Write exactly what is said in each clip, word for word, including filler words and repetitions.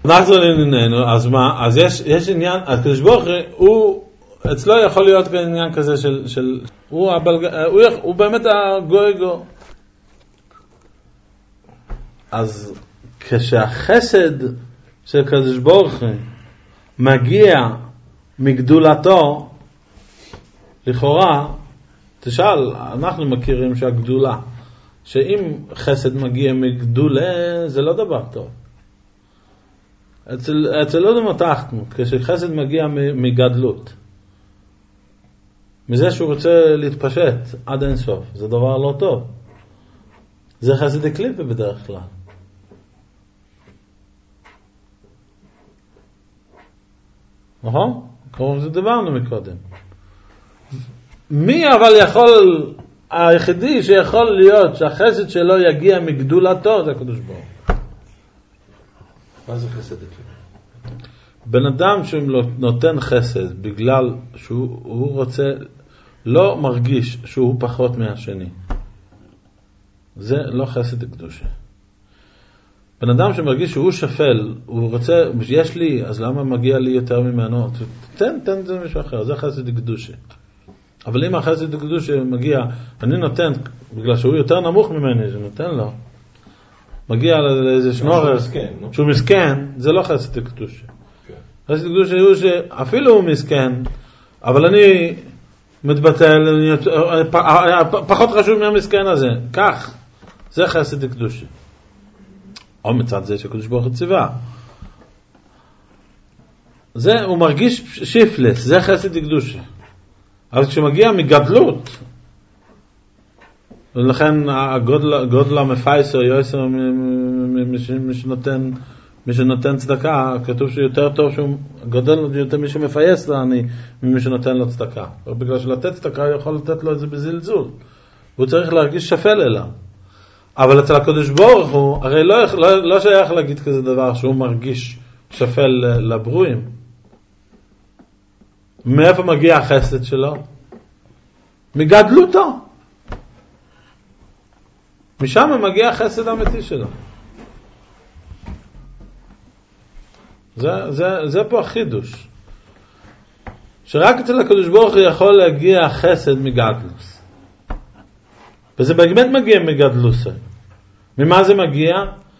נחזור לענייננו, אז מה? אז יש, יש עניין, הקדוש ברוך הוא, אצלו יכול להיות עניין כזה של, של הוא, הבלג, הוא, הוא באמת הגויגו. אז כשהחסד של הקדוש ברוך מגיע מגדולתו, לכאורה, תשאל, אנחנו מכירים שהגדולה, שאם חסד מגיע מגדולה, זה לא דבר טוב. אצל, אצל לא דמותחתנו, כשחסד מגיע מגדלות, מזה שהוא רוצה להתפשט עד אין סוף, זה דבר לא טוב. זה חסד הקליפה בדרך כלל. נכון? כמו זה דיברנו מקודם. מי אבל יכול, היחידי שיכול להיות שהחסד שלו יגיע מגדולתו, זה הקדוש ברוך הוא. מה זה חסד הקליפה? בן אדם שנותן חסד בגלל שהוא רוצה, לא מרגיש שהוא פחות מהשני, זה לא חסד הקדושה. בן אדם שמרגיש שהוא שפל, הוא רוצה, יש לי, אז למה מגיע לי יותר ממנו? תן, תן את זה מישהו אחר, זה חסד הקדושה. אבל אם החסד הקדושה מגיע, אני נותן, בגלל שהוא יותר נמוך ממני, זה נותן לו, מגיע לאיזה שנורר, שהוא מסכן, זה לא חסד הקדושה. חסד הקדושה הוא שאפילו הוא מסכן, אבל אני מתבטל, פחות חשוב מהמסכן הזה, כך, זה חסד הקדושה. או מצד זה שקדוש ברוך הוא ציווה. זה, הוא מרגיש שיפלס, זה חסד הקדושה. אבל כשמגיע מגדלות, ולכן הגודל, גודל המפייסר, יויסר, מי שנותן, מי שנותן צדקה, כתוב שיותר טוב שהוא גודל יותר מי שמפייס לעני, ממי שנותן לו צדקה. בגלל שלתת צדקה הוא יכול לתת לו את זה בזלזול. הוא צריך להרגיש שפל אליו. אבל אצל הקדוש ברוך הוא, הרי לא, לא, לא שייך להגיד כזה דבר שהוא מרגיש שפל לברואים. מאיפה מגיע החסד שלו? מגדלותו. משם מגיע החסד האמיתי שלו. זה, זה, זה פה החידוש. שרק אצל הקדוש ברוך הוא יכול להגיע חסד מגדלוס. וזה באמת מגיע מגדלוס. ממה זה מגיע?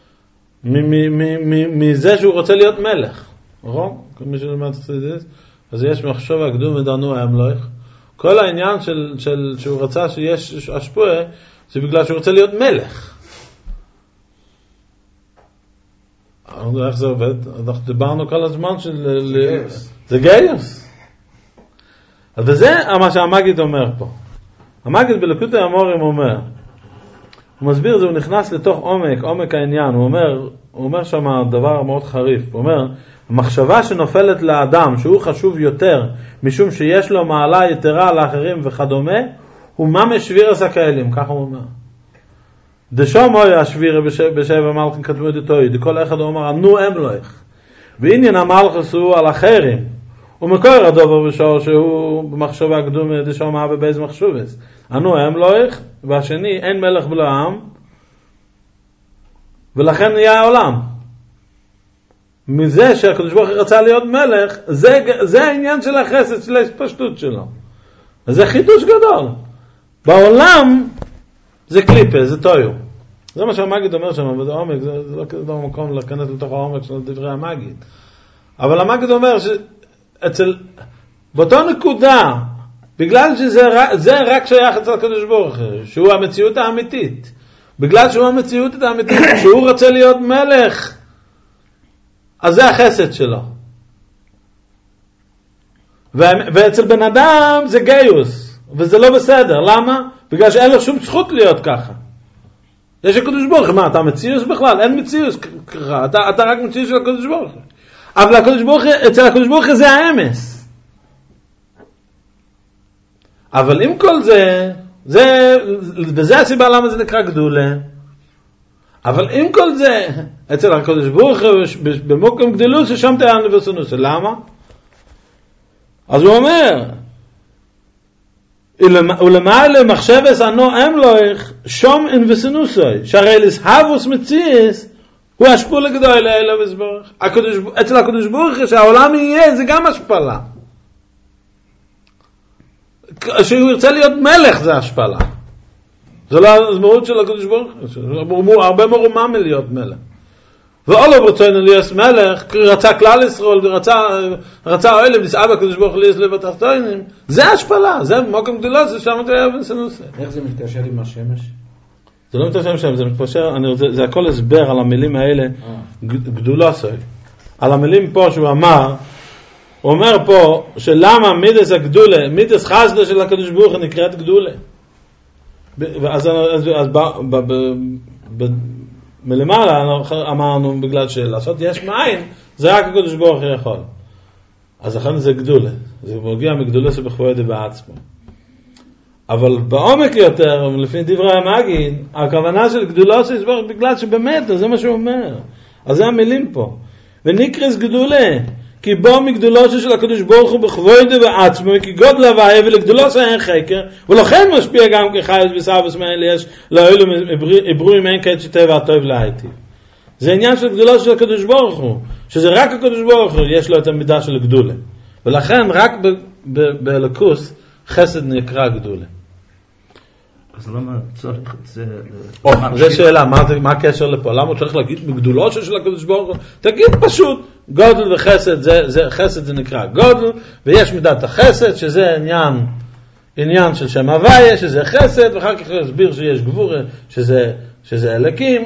מזה שהוא רוצה להיות מלך. נכון? מי שלמד את זה. אז יש מחשוב הקדום ודרנו המלך. כל העניין של, של, שהוא רצה שיש השפועה, זה בגלל שהוא רוצה להיות מלך. איך זה עובד? אנחנו דיברנו כל הזמן של... זה גאיוס. וזה מה שהמגיד אומר פה. המגיד בלקוטי המורים אומר, הוא מסביר זה, הוא נכנס לתוך עומק, עומק העניין, הוא אומר, הוא אומר שם דבר מאוד חריף, הוא אומר, המחשבה שנופלת לאדם שהוא חשוב יותר, משום שיש לו מעלה יתרה לאחרים וכדומה, הוא ממש שביר הסקאלים, ככה הוא אומר. דשום אוי השביר בשבע מלכים כתבו את איתו, דכל אחד הוא אומר, נו אמלוך, ועניין המלכוס הוא על אחרים, ומקור הדובר בשור שהוא במחשבה קדומה דשום אבא באיז מחשובס, אנו אמלוך, והשני אין מלך בלא עם, ולכן נהיה העולם. מזה שהקדוש ברוך הוא רצה להיות מלך, זה, זה העניין של החסד, של ההתפשטות שלו. זה חידוש גדול. בעולם זה קליפה, זה טויו. זה מה שהמגיד אומר שם, וזה עומק, זה, זה לא כזה מקום להכנס לתוך העומק של דברי המגיד. אבל המגיד אומר שאצל, באותו נקודה, בגלל שזה זה רק שייך אצל הקדוש ברוך הוא, שהוא המציאות האמיתית. בגלל שהוא המציאות האמיתית, שהוא רוצה להיות מלך, אז זה החסד שלו. ואצל בן אדם זה גאיוס, וזה לא בסדר. למה? בגלל שאין לו שום זכות להיות ככה. יש הקדוש ברוך הוא, מה, אתה מציאוס בכלל? אין מציאוס ככה, אתה, אתה רק מציאוס של הקדוש ברוך הוא. אבל הקדוש ברוך הוא, אצל הקדוש ברוך הוא זה האמס. אבל עם כל זה, זה, וזה הסיבה למה זה נקרא גדולה. אבל עם כל זה, אצל הקדוש ברוך הוא, במוקם גדלות, ששם תהיה נבסונוס. למה? אז הוא אומר, ולמעלה מחשבס אנו אמלוך, שום אינבסונוסוי, שהרי לסהבוס מציאס, הוא השפול הגדול לאלו וסבורך. אצל הקדוש ברוך הוא שהעולם יהיה, זה גם השפלה. שהוא ירצה להיות מלך זה השפלה. זה לא הזמרות של הקדוש ברוך הוא. הרבה מרומם להיות מלך. ואולו ברצונו להיות מלך, רצה כלל ישראל, ורצה רצה אוהלם, נסעה בקדוש ברוך הוא להיות לב התחתונים. זה השפלה, זה מוקם גדולה, זה שם אתה אבן סנוסה. איך זה מתקשר עם השמש? זה לא מתקשר עם השמש, זה מתקשר, זה, זה הכל הסבר על המילים האלה, גדולה סוי. על המילים פה שהוא אמר, הוא אומר פה, שלמה מידס הגדולה, מידס חסדה של הקדוש ברוך הוא נקראת גדולה. אז, אז, אז ב, ב, ב, ב, מלמעלה אמרנו בגלל שלעשות יש מאין, זה רק הקדוש ברוך הוא יכול. אז לכן זה גדולה, זה מגיע מגדולה שבכבודה בעצמו. אבל בעומק יותר, לפי דברי המגיד, הכוונה של גדולה שיסבור בגלל שבאמת, זה מה שהוא אומר. אז זה המילים פה. ונקרס גדולה, כי בו מגדולו של הקדוש ברוך הוא בכבודה בעצמו, כי גודל הוויה ולגדולו שאין חקר, ולכן משפיע גם כחייס וסבס מאלה יש לאלו עברויים אין כעת שטבע הטוב להייטיב. זה עניין של גדולו של הקדוש ברוך הוא, שזה רק הקדוש ברוך הוא יש לו את המידה של גדולה. ולכן רק באלוקוס חסד נקרא גדולה. אז למה צריך את זה? או, זו שאלה, מה הקשר לפה? למה הוא צריך להגיד בגדולו של הקדוש ברוך הוא? תגיד פשוט, גודל וחסד, זה, זה, חסד זה נקרא גודל, ויש מידת החסד, שזה עניין, עניין של שם הוויה, שזה חסד, ואחר כך יסביר שיש גבור, שזה, שזה אלקים.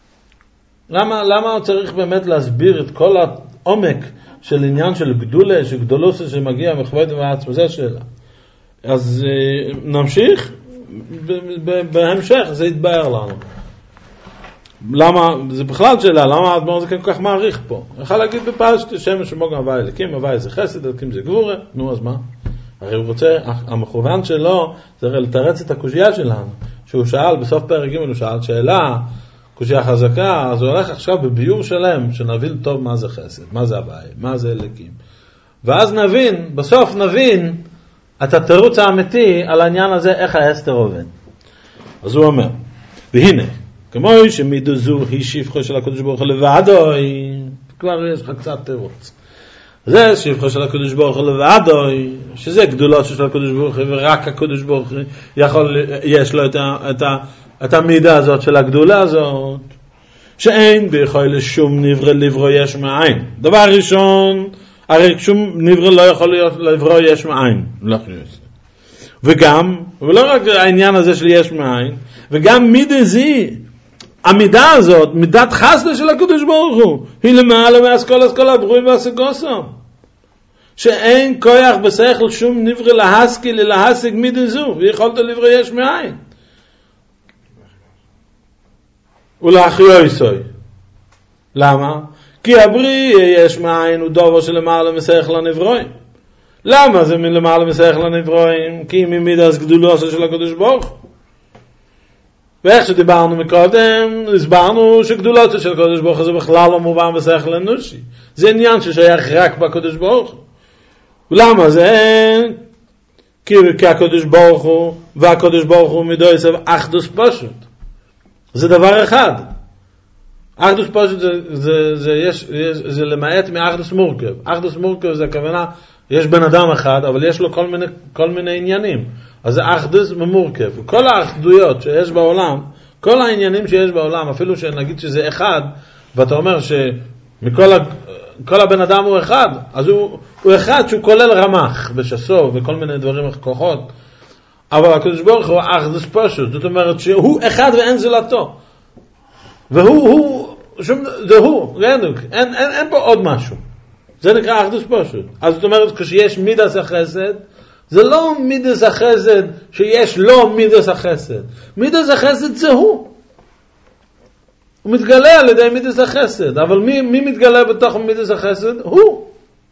למה, למה הוא צריך באמת להסביר את כל העומק של עניין של גדולה, של גדולוס שמגיע מכבוד ועצמו? זו שאלה. אז נמשיך. בהמשך זה יתבהר לנו. למה, זה בכלל שאלה, למה האדמו"ר זה כל כך מעריך פה? יכול להגיד בפשט, שמש שמוגם הוויה אלקים, הוויה זה חסד, אלקים זה גבורה, נו אז מה? הרי הוא רוצה, המכוון שלו זה לתרץ את הקושיה שלנו, שהוא שאל, בסוף פרק ג' הוא שאל שאלה, קושיה חזקה, אז הוא הולך עכשיו בביור שלם, שנבין טוב מה זה חסד, מה זה הוויה, מה זה אלקים. ואז נבין, בסוף נבין, את התירוץ האמיתי על העניין הזה, איך האסתר עובד. אז הוא אומר, והנה, כמו שמידו זו היא שפחו של הקדוש ברוך הוא לבדו, כבר יש לך קצת תירוץ. זה שפחו של הקדוש ברוך הוא לבדו, שזה גדולות של הקדוש ברוך הוא, ורק הקדוש ברוך הוא יכול, יש לו את, ה, את, ה, את המידה הזאת של הגדולה הזאת, שאין ביכול לשום נברא לברוא יש מאין. דבר ראשון, הרי שום נברא לא יכול להיות לברוא יש מאין. לא חייס. וגם, ולא רק העניין הזה של יש מאין, וגם מידה זי, המידה הזאת, מידת חסדה של הקדוש ברוך הוא, היא למעלה מאסכול אסכול הברואים והסגוסם. שאין כוח בשכל שום נברא להשכיל להשיג מידה זו, ויכולת לברוא יש מאין. ולאחיו יסוי. למה? כי הבריא יש מאין הוא דובר שלמעלה משכל הנברואים. למה זה מלמעלה משכל הנברואים? כי ממידס גדולו של הקדוש ברוך. ואיך שדיברנו מקודם, הסברנו שגדולו של הקדוש ברוך זה בכלל לא מובן בשכל אנושי. זה עניין ששייך רק בקדוש ברוך. ולמה זה? כי, כי הקדוש ברוך הוא והקדוש ברוך הוא מידו יסב אחדוס פשוט. זה דבר אחד. אחדוס פשוט זה, זה, זה, יש, יש, זה למעט מאחדוס מורכב. אחדוס מורכב זה הכוונה, יש בן אדם אחד, אבל יש לו כל מיני, כל מיני עניינים. אז זה אחדוס ממורכב. כל האחדויות שיש בעולם, כל העניינים שיש בעולם, אפילו שנגיד שזה אחד, ואתה אומר שמכל ה, כל הבן אדם הוא אחד, אז הוא, הוא אחד שהוא כולל רמח בשסו וכל מיני דברים כוחות. אבל הקדוש ברוך הוא אחדוס פשוט, זאת אומרת שהוא אחד ואין זולתו. והוא, הוא, שום, זה הוא, רנוק, אין, אין, אין פה עוד משהו. זה נקרא אחדוס פשוט. אז זאת אומרת, כשיש מידס החסד, זה לא מידס החסד שיש לו מידס החסד. מידס החסד זה הוא. הוא מתגלה על ידי מידס החסד, אבל מי, מי מתגלה בתוך מידס החסד? הוא.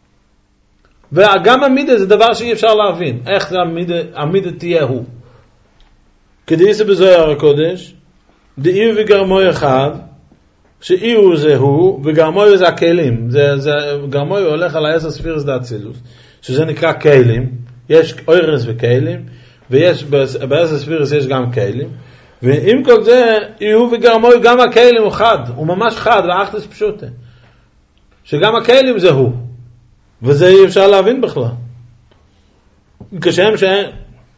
וגם המידה זה דבר שאי אפשר להבין. איך זה המידה, המידה תהיה הוא. כדאיסה בזוהר הקודש, דאי וגרמוי אחד, שאי הוא זה הוא, וגרמוי זה הכלים. זה, זה, גרמוי הולך על העשר ספירס דאצילוס, שזה נקרא כלים. יש אוירס וכלים, ויש, בעשר ספירס יש גם כלים. ועם כל זה, יהיו וגרמוי גם הכלים הוא חד, הוא ממש חד, לאחדס פשוטה. שגם הכלים זה הוא. וזה אי אפשר להבין בכלל. כשהם שאין,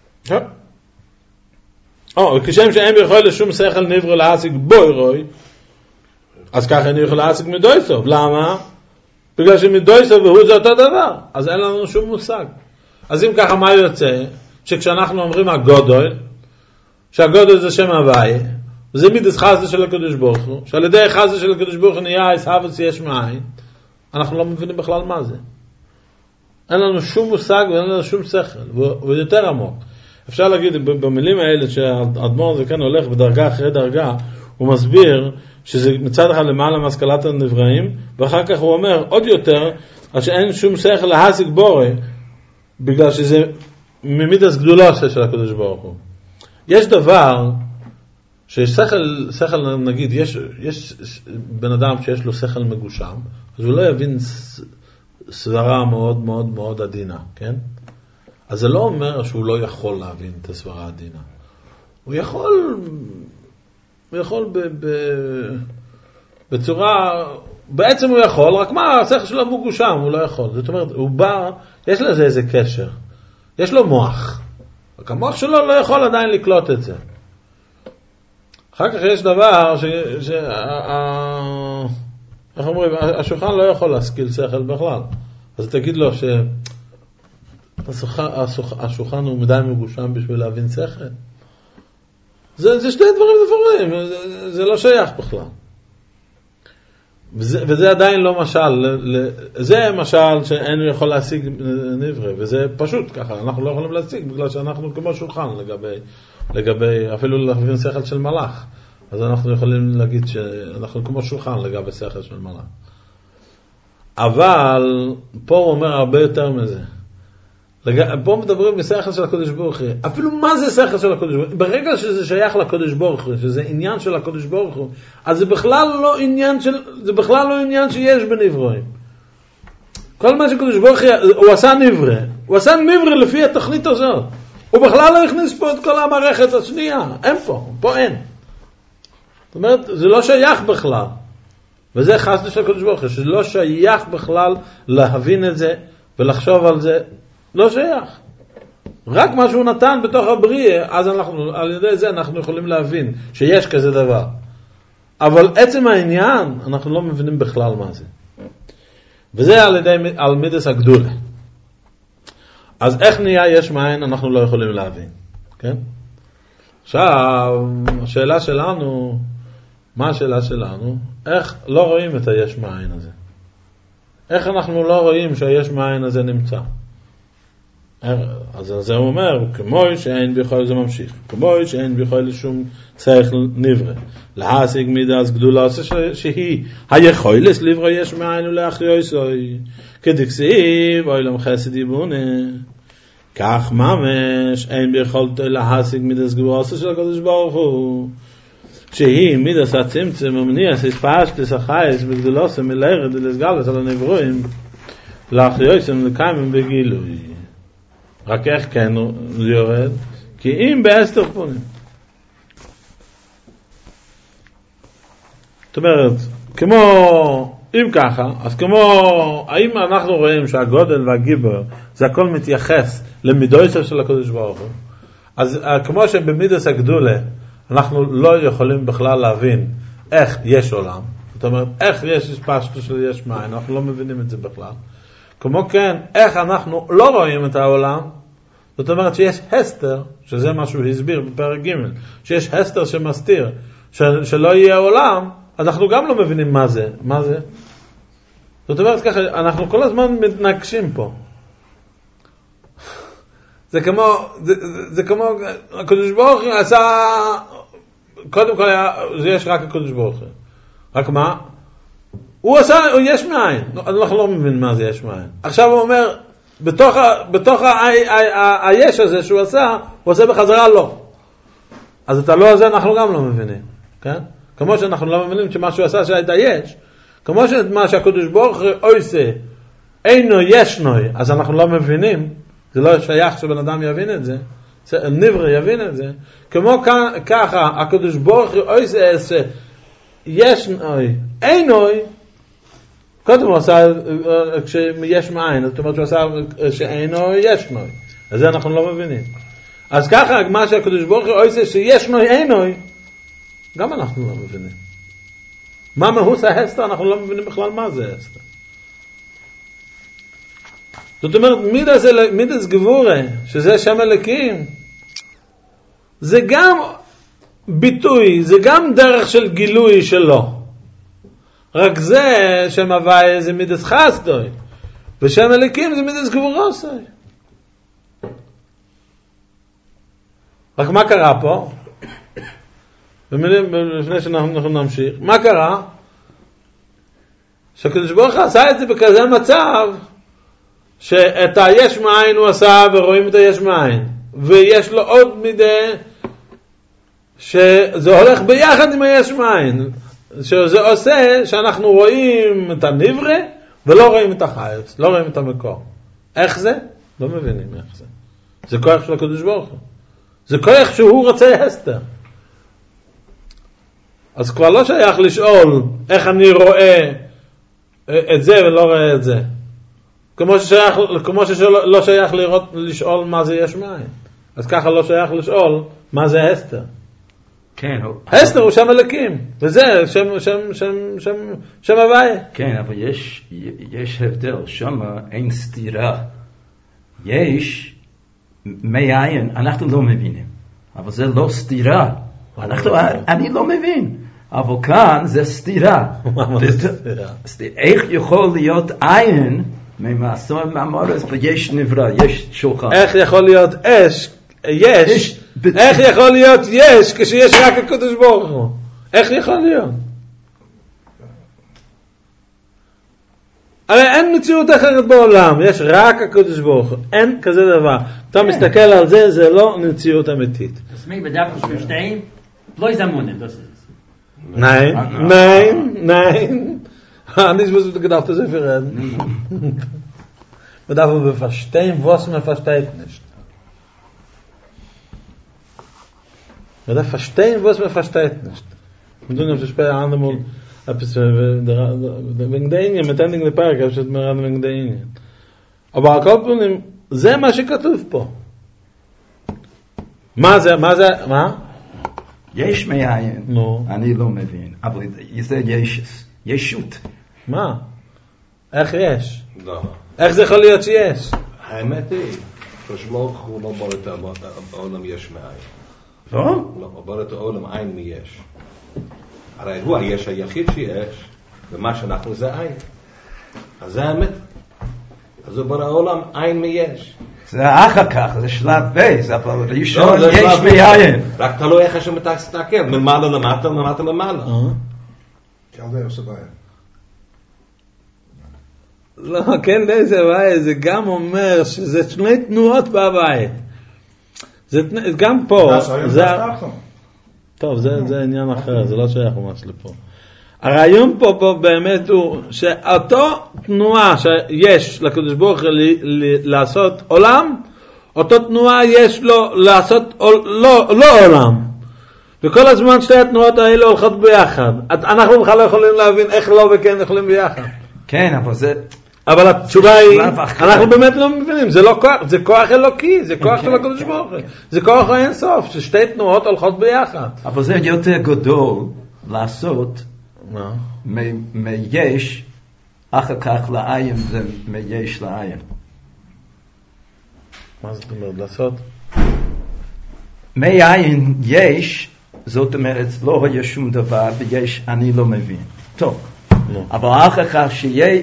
או, כשהם שאין יכול לשום שכל נברא להשיג בוי רוי, אז ככה אני יכול להשיג מדויסוב. למה? בגלל שמדויסוב והוא זה אותו דבר. אז אין לנו שום מושג. אז אם ככה מה יוצא? שכשאנחנו אומרים הגודל, שהגודל זה שם הוואי, וזה מידס חסד של הקדוש ברוך הוא, שעל ידי חסד של הקדוש ברוך הוא נהיה הסהבס יש מאין, אנחנו לא מבינים בכלל מה זה. אין לנו שום מושג ואין לנו שום שכל, והוא יותר עמוק. אפשר להגיד במילים האלה שהאדמו"ר זה כן הולך בדרגה אחרי דרגה, הוא מסביר שזה מצד אחד למעלה מהשכלת הנבראים, ואחר כך הוא אומר עוד יותר, שאין שום שכל להשיג בורא, בגלל שזה ממידס גדולה של הקדוש ברוך הוא. יש דבר שיש שכל, שכל נגיד, יש, יש בן אדם שיש לו שכל מגושם, אז הוא לא יבין סברה מאוד מאוד מאוד עדינה, כן? אז זה לא אומר שהוא לא יכול להבין את הסברה עדינה. הוא יכול, הוא יכול ב, ב, בצורה, בעצם הוא יכול, רק מה, השכל שלו מגושם, הוא לא יכול. זאת אומרת, הוא בא, יש לזה איזה קשר. יש לו מוח. רק המוח שלו לא יכול עדיין לקלוט את זה. אחר כך יש דבר ש... ש... איך אומרים, השולחן לא יכול להשכיל שכל בכלל. אז תגיד לו שהשולחן הוא מדי מגושם בשביל להבין שכל. זה, זה שתי דברים דברים, זה, זה לא שייך בכלל. וזה, וזה עדיין לא משל, זה משל שאינו יכול להשיג נברא, וזה פשוט ככה, אנחנו לא יכולים להשיג בגלל שאנחנו כמו שולחן לגבי, לגבי אפילו להבין שכל של מלאך. אז אנחנו יכולים להגיד שאנחנו כמו שולחן לגבי שכל של מלאך. אבל פה הוא אומר הרבה יותר מזה. פה מדברים בשכל של הקדוש ברוך הוא. אפילו מה זה שכל של הקדוש ברוך הוא? ברגע שזה שייך לקדוש ברוך הוא, שזה עניין של הקדוש ברוך הוא, אז זה בכלל לא עניין של, זה בכלל לא עניין שיש בנברואים. כל מה שקדוש ברוך הוא, הוא עשה נברא. הוא עשה נברא לפי התוכנית הזאת. הוא בכלל לא הכניס פה את כל המערכת השנייה. אין פה, פה אין. זאת אומרת, זה לא שייך בכלל. וזה חסד של הקדוש ברוך הוא, שזה לא שייך בכלל להבין את זה ולחשוב על זה. לא שייך. רק מה שהוא נתן בתוך הבריאה, אז אנחנו, על ידי זה אנחנו יכולים להבין שיש כזה דבר. אבל עצם העניין, אנחנו לא מבינים בכלל מה זה. וזה על ידי, על מידס הגדולה. אז איך נהיה יש מאין, אנחנו לא יכולים להבין. כן? עכשיו, השאלה שלנו, מה השאלה שלנו? איך לא רואים את היש מאין הזה? איך אנחנו לא רואים שהיש מאין הזה נמצא? אז זה הוא אומר, כמו שאין ביכול, זה ממשיך, כמו שאין ביכול לשום שכל נברא, להשיג מידס גדולה שהיא היכולת לברוא יש מאין ולהכריע סוי, כדכסיב אוילם חסד יבונה, כך ממש אין ביכול להשיג מידס גדולה של הקדוש ברוך הוא, שהיא מידס הצמצם ומניעס התפשטס החייס בגדולוס מלארד ולסגלת על הנברואים, להכריע סוי לקיימם בגילוי. רק איך כן הוא יורד? כי אם בעשר פונים. זאת אומרת, כמו, אם ככה, אז כמו, האם אנחנו רואים שהגודל והגיבר, זה הכל מתייחס למידויסו של הקדוש ברוך הוא, אז כמו שבמידס הגדולה, אנחנו לא יכולים בכלל להבין איך יש עולם, זאת אומרת, איך יש פשטו של יש מים, אנחנו לא מבינים את זה בכלל. כמו כן, איך אנחנו לא רואים את העולם, זאת אומרת שיש הסתר, שזה מה שהוא הסביר בפרק ג', שיש הסתר שמסתיר, של, שלא יהיה עולם, אנחנו גם לא מבינים מה זה, מה זה. זאת אומרת ככה, אנחנו כל הזמן מתנגשים פה. זה כמו, זה, זה, זה כמו, הקדוש ברוך הוא עשה, קודם כל היה, זה יש רק הקדוש ברוך הוא. רק מה? הוא עשה, הוא יש מאין. אנחנו לא מבין מה זה יש מאין. עכשיו הוא אומר, בתוך, בתוך ה, ה, ה, היש הזה שהוא עשה, הוא עושה בחזרה לא. אז את הלא הזה אנחנו גם לא מבינים. כן? כמו שאנחנו לא מבינים שמה שהוא עשה שהייתה יש, כמו שמה שהקדוש ברוך הוא עושה, אינו ישנוי, אז אנחנו לא מבינים, זה לא שייך שבן אדם יבין את זה, נברא יבין את זה, כמו ככה, הקדוש ברוך הוא עושה שיש נוי, אין נוי, קודם הוא עשה כשיש מאין, זאת אומרת הוא עשה שאין נוי, יש נוי. אז זה אנחנו לא מבינים. אז ככה, מה שהקדוש ברוך הוא עושה שיש נוי, אין נוי, גם אנחנו לא מבינים. מה מהות ההסתר, אנחנו לא מבינים בכלל מה זה הסתר. זאת אומרת, מידס, מידס גבורה, שזה שם אלוקים, זה גם ביטוי, זה גם דרך של גילוי שלו. רק זה שם הוואי זה מידס חסדוי, ושם אלוקים זה מידס גבורוסי. רק מה קרה פה? במילים, לפני שאנחנו נמשיך, מה קרה? שהקדוש ברוך הוא עשה את זה בכזה מצב, שאת היש מאין הוא עשה ורואים את היש מאין, ויש לו עוד מידה שזה הולך ביחד עם היש מאין, שזה עושה שאנחנו רואים את הנברא ולא רואים את החייץ, לא רואים את המקור. איך זה? לא מבינים איך זה. זה כוח של הקדוש ברוך הוא, זה כוח שהוא רוצה הסתר. אז כבר לא שייך לשאול איך אני רואה את זה ולא רואה את זה, כמו ששייך, כמו שלא שייך לראות, לשאול מה זה יש מאין. אז ככה לא שייך לשאול מה זה הסתר. כן. הסתר הוא שם אלוקים, וזה שם, שם, שם, שם, שם הוויה. כן, אבל יש, יש הבדל, שם אין סתירה. יש מאין, אנחנו לא מבינים, אבל זה לא סתירה. אנחנו, אני לא מבין, אבל כאן זה סתירה. איך יכול להיות עין ממעשה מאמרס ויש נברא, יש שולחן? איך יכול להיות אש, יש, איך יכול להיות יש כשיש רק הקדוש ברוך הוא? איך יכול להיות? הרי אין מציאות אחרת בעולם, יש רק הקדוש ברוך הוא, אין כזה דבר. אתה מסתכל על זה, זה לא מציאות אמיתית. Das mir bedarf ich verstehen, bloß am Monat, das ist. Nein, nein, nein. Nicht, was du gedacht hast, für reden. Man darf aber verstehen, was man versteht nicht. Man darf verstehen, was man versteht nicht. Und du nimmst später einmal etwas wegen der Indien, mit ending der Park, ich mir an wegen der Indien. Aber akkurat, זה מה שכתוב פה. מה זה, מה זה, מה? יש מאין, נו. אני לא מבין, אבל זה יש, ישות. מה? איך יש? לא. איך זה יכול להיות שיש? האמת היא, כשברוך הוא לא ברא את העולם יש מאין. לא? לא, הוא ברא את העולם עין מיש. הרי הוא היש היחיד שיש, ומה שאנחנו זה עין. אז זה האמת. אז הוא ברא העולם עין מיש. זה אחר כך, זה שלב בייס, אבל ראשון יש מאין. רק תלוי איך השם מתסתכל, ממעלה למטה, למטה למעלה. ילדי עושה בעיה. לא, כן, זה בעיה, זה גם אומר שזה שני תנועות בבית. זה גם פה. טוב, זה עניין אחר, זה לא שייך ממש לפה. הרעיון פה, פה באמת הוא שאותו תנועה שיש לקדוש ברוך הוא לעשות עולם, אותו תנועה יש לו לעשות לא, לא עולם. וכל הזמן שתי התנועות האלה הולכות ביחד. אנחנו בכלל לא יכולים להבין איך לא וכן יכולים ביחד. כן, אבל זה... אבל התשובה היא, אנחנו באמת לא מבינים, זה לא כוח, זה כוח אלוקי, זה כוח של הקדוש ברוך הוא. זה כוח אין סוף, ששתי תנועות הולכות ביחד. אבל זה יותר גדול לעשות מה? מיש, אחר כך לעין זה מיש לעין. מה זאת אומרת לעשות? מעין יש, זאת אומרת לא היה שום דבר ויש אני לא מבין. טוב, לא. אבל אחר כך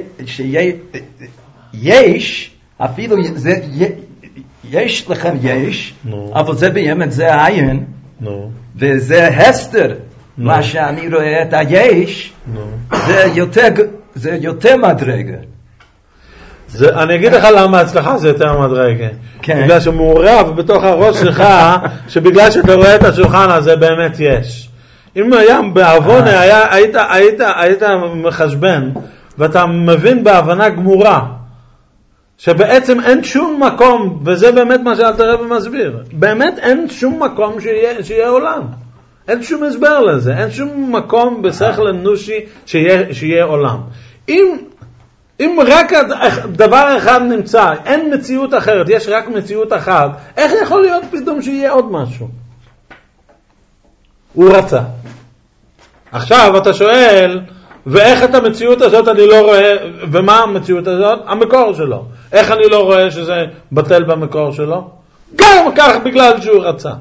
שיש, אפילו זה, יש לכם יש, לא. אבל זה באמת זה עין, לא. וזה הסתר. מה שאני רואה את היש, זה יותר, זה יותר מדרגה. זה, אני אגיד לך למה אצלך זה יותר מדרגה. כן. בגלל שמעורב בתוך הראש שלך, שבגלל שאתה רואה את השולחן הזה באמת יש. אם היה בעוונה, היה, היית, היית, היית מחשבן, ואתה מבין בהבנה גמורה, שבעצם אין שום מקום, וזה באמת מה שאלתר רבי מסביר, באמת אין שום מקום שיהיה, שיהיה עולם. אין שום הסבר לזה, אין שום מקום בשכל אנושי שיהיה, שיהיה עולם. אם, אם רק דבר אחד נמצא, אין מציאות אחרת, יש רק מציאות אחת, איך יכול להיות פתאום שיהיה עוד משהו? הוא רצה. עכשיו אתה שואל, ואיך את המציאות הזאת אני לא רואה, ומה המציאות הזאת? המקור שלו. איך אני לא רואה שזה בטל במקור שלו? גם כך בגלל שהוא רצה.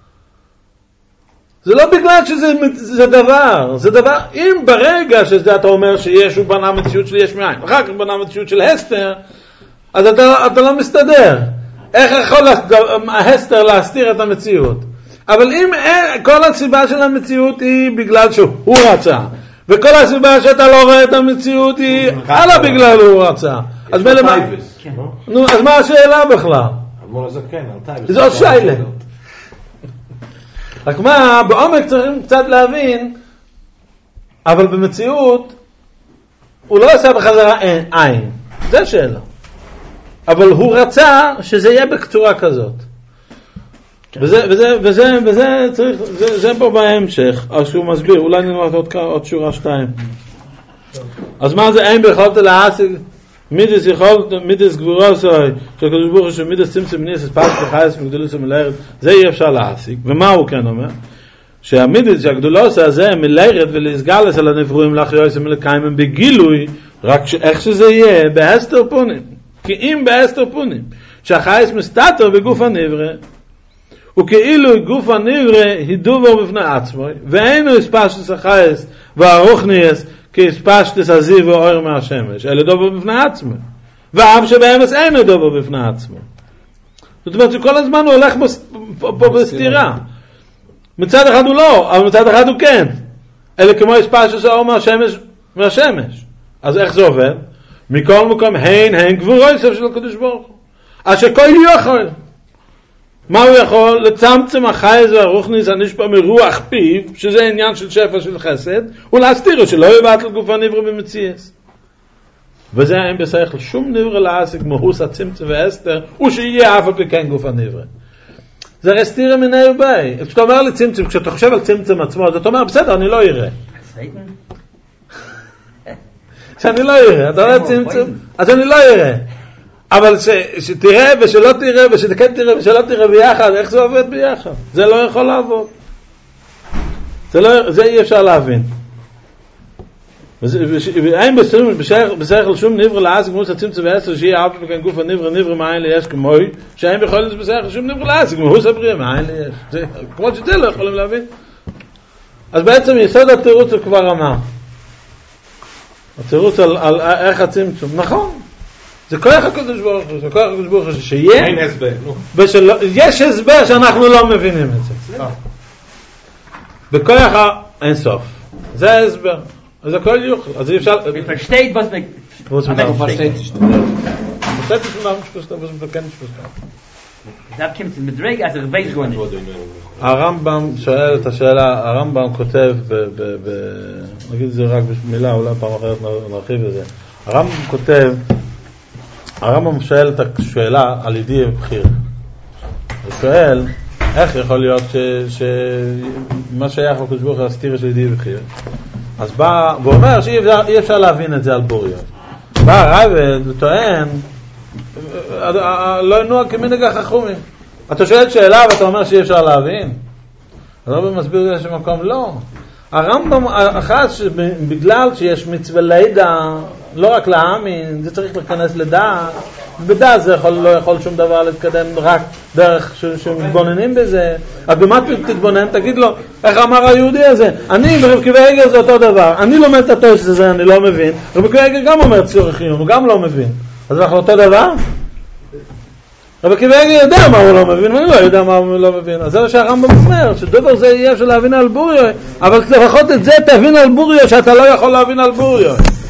זה לא בגלל שזה זה דבר, זה דבר, אם ברגע שזה אתה אומר שיש הוא בנה מציאות של יש מאין, אחר כך בנה מציאות של הסתר, אז אתה, אתה לא מסתדר. איך יכול ההסתר להסתיר את המציאות? אבל אם כל הסיבה של המציאות היא בגלל שהוא רצה, וכל הסיבה שאתה לא רואה את המציאות היא הלאה בגלל הוא רצה, אז מה, נו, אז מה השאלה בכלל? זה עוד שאלה. רק מה, בעומק צריכים קצת להבין, אבל במציאות הוא לא עושה בחזרה עין, זה שאלה. אבל הוא רצה שזה יהיה בקצורה כזאת. וזה, וזה, וזה, וזה צריך, זה, זה פה בהמשך, אז שהוא מסביר, אולי נלמד עוד, עוד שורה שתיים. אז מה זה אין ביכולת להשיג? מידס יכולת, מידס גבורה סוי, שהקדוש ברוך הוא שמידס צמצם ניסס פרס וחייס מגדולוס ומלארת, זה אי אפשר להשיג. ומה הוא כן אומר? שהמידס שהגדולוס הזה מלארת ולהסגלס על הנברואים לאחיוס ומלקיימם בגילוי, רק איך שזה יהיה בהסתר פונים. כי אם בהסתר פונים, שהחייס מסתתר בגוף הנברא, וכאילו גוף הנברא הידובר בפני עצמו, ואינו הספשטס החייס והרוחניאס כהספשטס הזיו ואור מהשמש, אלא דובר בפני עצמו. ואף שבאמס אינו דובר בפני עצמו. זאת אומרת שכל הזמן הוא הולך פה בסתירה. מצד אחד הוא לא, אבל מצד אחד הוא כן. אלא כמו הספשטס האור מהשמש מהשמש. אז איך זה עובד? מכל מקום הן הן גבורה יסף של הקדוש ברוך הוא. אשר כל יכול. מה הוא יכול? לצמצם החייס והרוחניס הנשפע מרוח פיו, שזה עניין של שפע של חסד, ולהסתירו שלא יבטל גוף הנברא במציאס. וזה אין בשכל שום נברא להשיג מהוס הצמצם והסתר, ושיהיה אף על פי כן גוף הנברא. זה הרי סתירה מיניה וביה. כשאתה אומר לצמצם, כשאתה חושב על צמצם עצמו, אז אתה אומר, בסדר, אני לא אראה. שאני לא אראה. אתה אומר צמצם, אז אני לא אראה. אבל ש, שתראה ושלא תראה ושכן תראה ושלא תראה ביחד, איך זה עובד ביחד? זה לא יכול לעבוד. זה, לא, זה אי אפשר להבין. ואין בשכל שום נברא להשיג מוס הצמצם והסתר שיהיה אף וכן גוף הנברא נברא מאין ליש כמוי, שאין ביכולת בשכל שום נברא להשיג מהוס הבריאה מאין ליש. זה, כמו שזה לא יכולים להבין. אז בעצם יסוד התירוץ הוא כבר אמר. התירוץ על, על איך הצמצום. נכון. זה כוח הקדוש ברוך הוא, זה כוח הקדוש ברוך הוא שיהיה, אין הסבר, נו. יש הסבר שאנחנו לא מבינים את זה. בכוח אין סוף. זה ההסבר. אז הכל יוכל. אז אי אפשר... Wir versteht, was wir... Was wir verstehen. Versteht es, was wir verstehen, was wir verstehen. Da kommt mit Reg, also ich weiß gar nicht. הרמב"ם שואל את השאלה, הרמב"ם כותב, נגיד את זה רק במילה, אולי פעם אחרת נרחיב את זה. הרמב"ם כותב, הרמב"ם שואל את השאלה על ידי ובחיר. הוא שואל, איך יכול להיות שמה שייך לקדוש ברוך הוא הסתירה של ידי ובחיר? אז בא, והוא אומר שאי אפשר להבין את זה על בוריות. בא הרב וטוען, לא נוהג כמנהג החכמים. אתה שואל שאלה ואתה אומר שאי אפשר להבין? הרב מסביר באיזשהו מקום, לא. הרמב"ם אחת שבגלל שיש מצווה לידע, לא רק להאמין, זה צריך להיכנס לדעת. בדעת זה יכול, לא יכול שום דבר להתקדם רק דרך שמתבוננים בזה. אז במה תתבונן? תגיד לו, איך אמר היהודי הזה? אני ברב קיבי עגל זה אותו דבר. אני לומד את התוש הזה, אני לא מבין. רב קיבי עגל גם אומר צורך חיון, הוא גם לא מבין. אז אנחנו אותו דבר? רב קיבי עגל יודע מה הוא לא מבין, ואני לא יודע מה הוא לא מבין. אז זה שהרמב"ם אומר, שדבר זה יהיה אפשר להבין על בוריו, אבל לפחות את זה תבין על בוריו, שאתה לא יכול להבין על בוריו.